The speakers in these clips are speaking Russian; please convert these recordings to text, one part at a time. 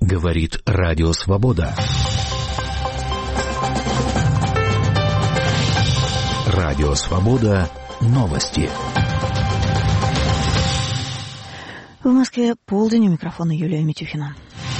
Говорит Радио Свобода. Радио Свобода. Новости. В Москве полдень, у микрофона Юлия Митюхина.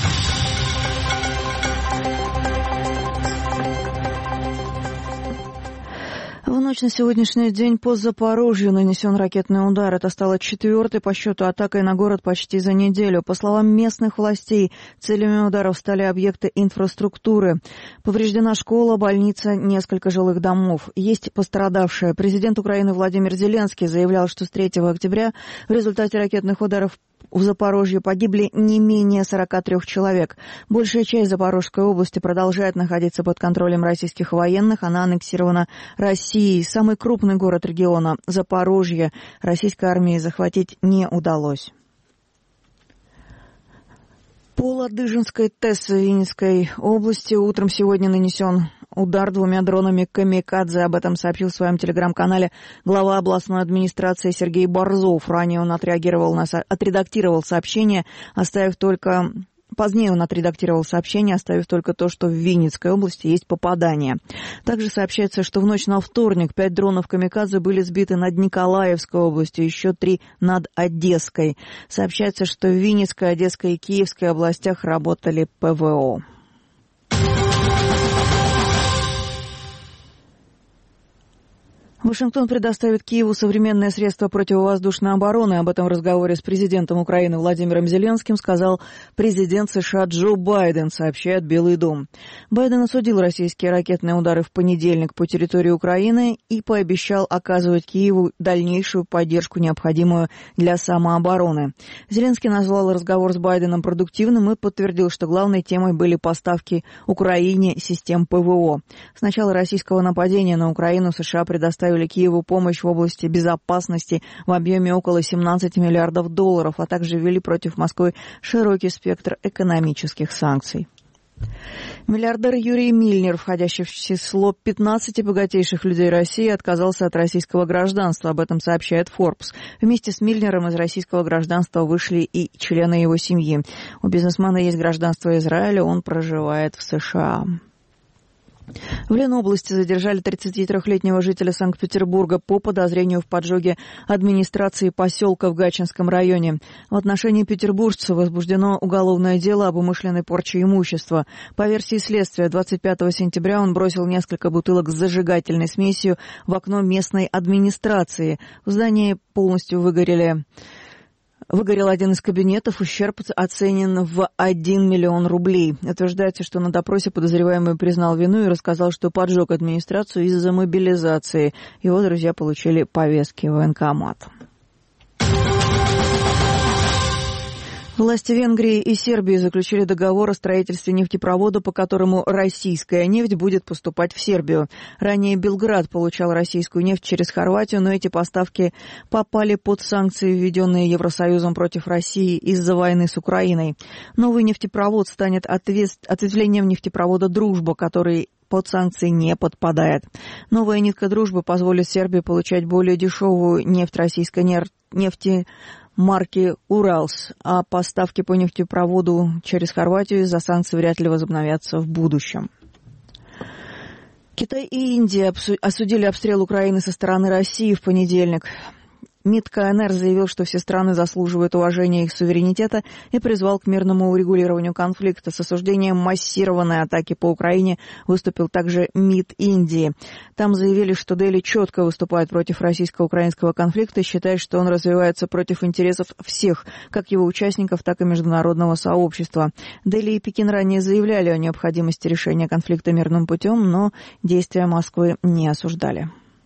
В ночь на сегодняшний день по Запорожью нанесен ракетный удар. Это стало 4-й по счету атакой на город почти за неделю. По словам местных властей, целями ударов стали объекты инфраструктуры. Повреждена школа, больница, несколько жилых домов. Есть пострадавшие. Президент Украины Владимир Зеленский заявлял, что с 3 октября в результате ракетных ударов в Запорожье погибли не менее 43 человек. Большая часть Запорожской области продолжает находиться под контролем российских военных. Она аннексирована Россией. Самый крупный город региона, Запорожье, российской армии захватить не удалось. По Ладыжинской ТЭС Винницкой области утром сегодня нанесен удар 2 дронами «Камикадзе». Об этом сообщил в своем телеграм-канале глава областной администрации Сергей Борзов. Ранее он отредактировал сообщение, Позднее он отредактировал сообщение, оставив только то, что в Винницкой области есть попадание. Также сообщается, что в ночь на вторник 5 дронов «Камикадзе» были сбиты над Николаевской областью, еще 3 над Одесской. Сообщается, что в Винницкой, Одесской и Киевской областях работали ПВО. Вашингтон предоставит Киеву современные средства противовоздушной обороны. Об этом в разговоре с президентом Украины Владимиром Зеленским сказал президент США Джо Байден, сообщает Белый дом. Байден осудил российские ракетные удары в понедельник по территории Украины и пообещал оказывать Киеву дальнейшую поддержку, необходимую для самообороны. Зеленский назвал разговор с Байденом продуктивным и подтвердил, что главной темой были поставки Украине систем ПВО. С начала российского нападения на Украину США предоставили Киеву помощь в области безопасности в объеме около $17 миллиардов, а также ввели против Москвы широкий спектр экономических санкций. Миллиардер Юрий Мильнер, входящий в число 15 богатейших людей России, отказался от российского гражданства. Об этом сообщает Forbes. Вместе с Мильнером из российского гражданства вышли и члены его семьи. У бизнесмена есть гражданство Израиля, он проживает в США. В Ленобласти задержали 33-летнего жителя Санкт-Петербурга по подозрению в поджоге администрации поселка в Гатчинском районе. В отношении петербуржца возбуждено уголовное дело об умышленной порче имущества. По версии следствия, 25 сентября он бросил несколько бутылок с зажигательной смесью в окно местной администрации. В здании полностью Выгорел один из кабинетов, ущерб оценен в 1 миллион рублей. Утверждается, что на допросе подозреваемый признал вину и рассказал, что поджег администрацию из-за мобилизации. Его друзья получили повестки в военкомат. Власти Венгрии и Сербии заключили договор о строительстве нефтепровода, по которому российская нефть будет поступать в Сербию. Ранее Белград получал российскую нефть через Хорватию, но эти поставки попали под санкции, введенные Евросоюзом против России из-за войны с Украиной. Новый нефтепровод станет ответвлением нефтепровода «Дружба», который под санкции не подпадает. Новая нитка «Дружбы» позволит Сербии получать более дешевую нефть российской нефти марки «Уралс», а поставки по нефтепроводу через Хорватию из-за санкций вряд ли возобновятся в будущем. Китай и Индия осудили обстрел Украины со стороны России в понедельник. МИД КНР заявил, что все страны заслуживают уважения их суверенитета и призвал к мирному урегулированию конфликта. С осуждением массированной атаки по Украине выступил также МИД Индии. Там заявили, что Дели четко выступает против российско-украинского конфликта и считает, что он развивается против интересов всех, как его участников, так и международного сообщества. Дели и Пекин ранее заявляли о необходимости решения конфликта мирным путем, но действия Москвы не осуждали.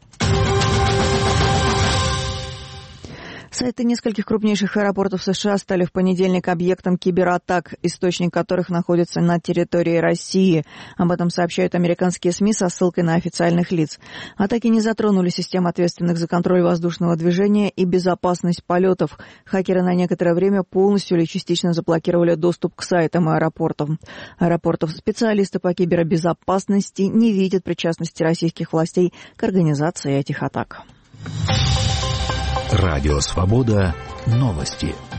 Сайты нескольких крупнейших аэропортов США стали в понедельник объектом кибератак, источник которых находится на территории России. Об этом сообщают американские СМИ со ссылкой на официальных лиц. Атаки не затронули систем, ответственных за контроль воздушного движения и безопасность полетов. Хакеры на некоторое время полностью или частично заблокировали доступ к сайтам аэропортов. Специалисты по кибербезопасности не видят причастности российских властей к организации этих атак. Радио Свобода. Новости.